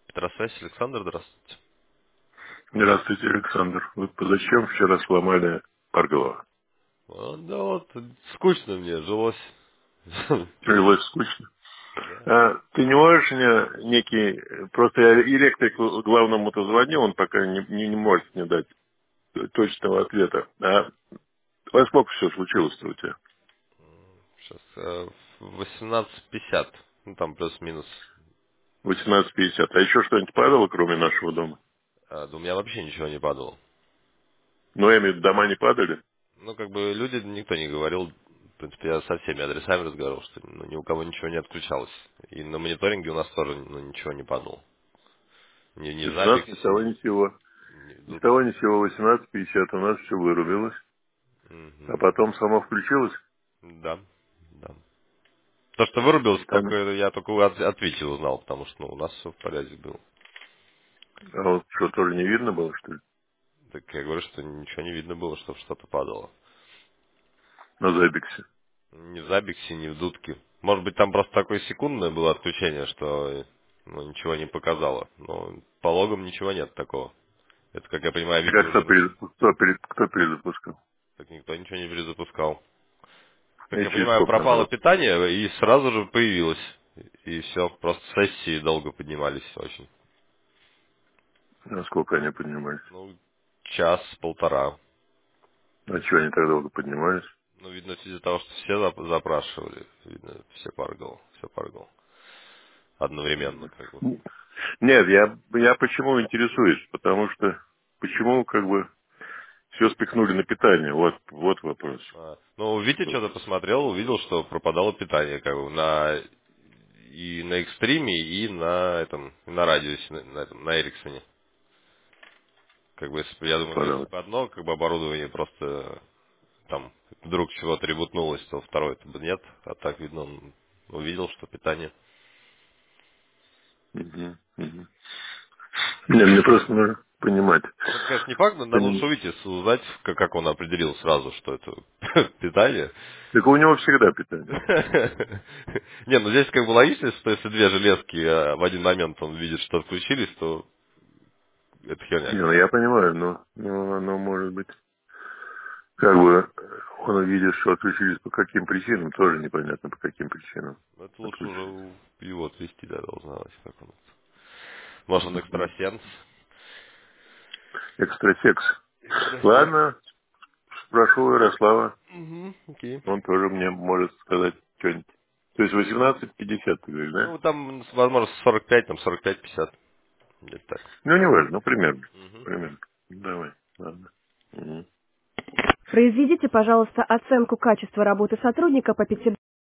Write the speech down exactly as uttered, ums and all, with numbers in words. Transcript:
Петросвязь, Александр, здравствуйте. Здравствуйте, Александр. Вы зачем вчера сломали Парголова? А, да вот, скучно мне жилось. Жилось скучно. Да. А, ты не можешь мне некий... Просто я электрику главному-то звонил, он пока не, не, не может мне дать точного ответа. А во сколько все случилось-то у тебя? Сейчас восемнадцать пятьдесят. Ну там плюс-минус. восемнадцать пятьдесят. А еще что-нибудь падало, кроме нашего дома? А, да у меня вообще ничего не падало. Ну, я имею в виду, дома не падали? Ну, как бы люди, никто не говорил. В принципе, я со всеми адресами разговаривал, что ну, ни у кого ничего не отключалось. И на мониторинге у нас тоже ну, ничего не падало. Ни, ни То в есть у нас ни с Забиксе, того ни ни, с сего. ни в Ни с Дудке. того ни с сего восемнадцать пятьдесят у нас все вырубилось. А Мгм. потом само включилось. Да, да. То, что вырубилось, И там... только я только от, от Вити узнал, потому что ну, у нас все в порядке было. А вот что, тоже не видно было, что ли? Так я говорю, что ничего не видно было, чтобы что-то падало. На Забиксе. Ни в Забиксе, ни в Дудке. Может быть, там просто такое секундное было отключение, что ну, ничего не показало. Но по логам ничего нет такого. Это, как я понимаю, Витя А кто, уже на... перез- кто, перез- кто перезапускал? Так никто ничего не перезапускал. Как И я через понимаю, сколько пропало надо? питание, и сразу же появилось. И все, просто сессии долго поднимались очень. Насколько они поднимались? Ну, час, полтора. А чего они так долго поднимались? Ну, видно, из-за того, что все зап- запрашивали. Видно, все паргал, все паргал. Одновременно, как бы. М. Нет, я, я почему интересуюсь? Потому что почему как бы все спихнули на питание? Вот, вот вопрос. А, ну, Витя Что? что-то посмотрел, увидел, что пропадало питание, как бы, на и на экстриме, и на этом, и на радиусе, на, на этом, на Эриксоне. Как бы, если бы, я думаю, если Пропадало. бы одно, как бы, оборудование просто там вдруг чего-то ребутнулось, то второе это бы нет. А так, видно, он увидел, что питание. Мгм, мгм. Не, мне просто нужно понимать. Ну, это, конечно, не факт, но надо лучше Поним- выйти, узнать, как, как он определил сразу, что это питание. Так у него всегда питание. Не, ну здесь как бы логично, что если две железки а, в один момент он видит, что отключились, то это херня Не, ну какая-то. я понимаю, но, но оно может быть как бы он увидит, что отключились по каким причинам, тоже непонятно по каким причинам Но это лучше уже отключились. у его отвести, да, должна быть, как он. Может, он Мгм. экстрасенс? Экстрасекс. Экстрасекс. Ладно, спрошу Ярослава. Угу, окей. Он тоже мне может сказать что-нибудь. То есть восемнадцать пятьдесят, ты говоришь, да? Ну, там, возможно, сорок пять, там сорок пять пятьдесят. Где-то так. Ну, не важно, ну, примерно. Угу. Примерно. Давай, ладно. Мгм. Произведите, пожалуйста, оценку качества работы сотрудника по пяти